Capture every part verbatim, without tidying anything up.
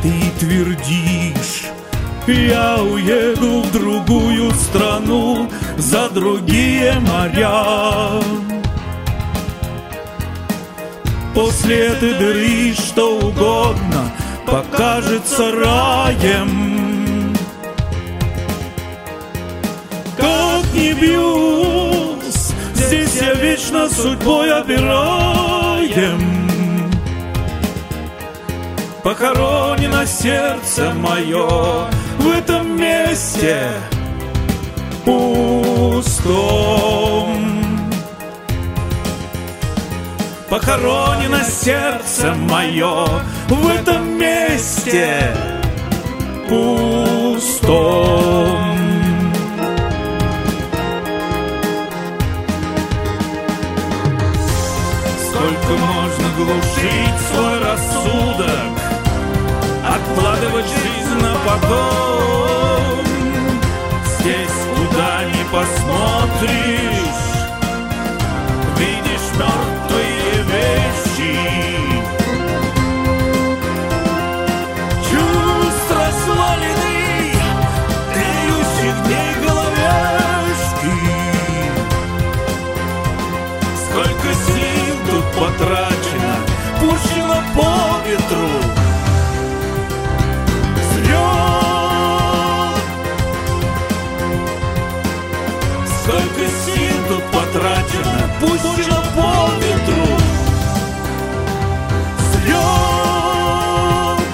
Ты твердишь: я уеду в другую страну, за другие моря. После этой дыры что угодно покажется раем. Как не бьюсь, здесь я вечно судьбой обираем. Похоронено сердце мое в этом месте пустом. Похоронено сердце мое в этом месте пустом. Сколько можно глушить свой рассудок, откладывать жизнь на потом. Здесь, куда ни посмотришь, видишь мертвые вещи. Чувства свалены, тлеющих дней головешки. Сколько сил тут потрачено, пущено по ветру. Сколько сил тут потрачено, пущено по ветру. Зря.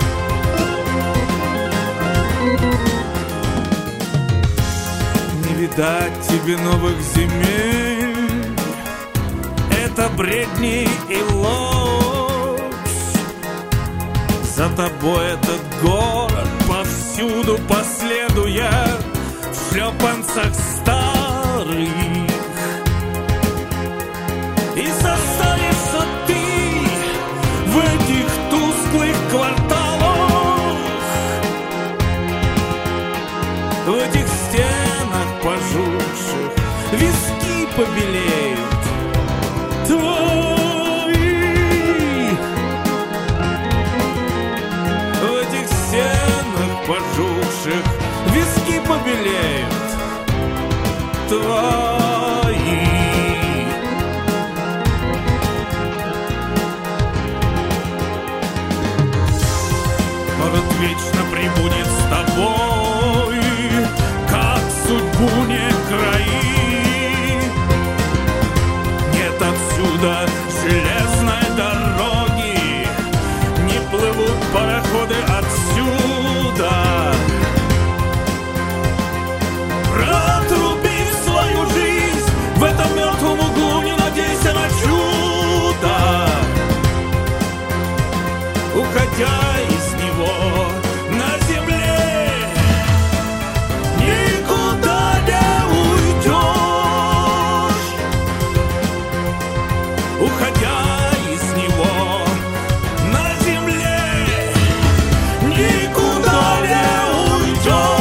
Не видать тебе новых земель, это бредни и ложь. За тобой этот город повсюду последуя в шлепанцах старых. И состанешься ты в этих тусклых кварталах, в этих стенах пожухших виски побелеют твои. В этих стенах пожухших виски побелеют твои. Город вечно прибудет с тобой, как судьбу не краи. Нет отсюда железной дороги, не плывут пароходы отсюда. Протруби свою жизнь в этом мертвом углу, не надейся на чудо. Уходя из него на земле, никуда не уйдешь. Уходя из него на земле, никуда не уйдешь.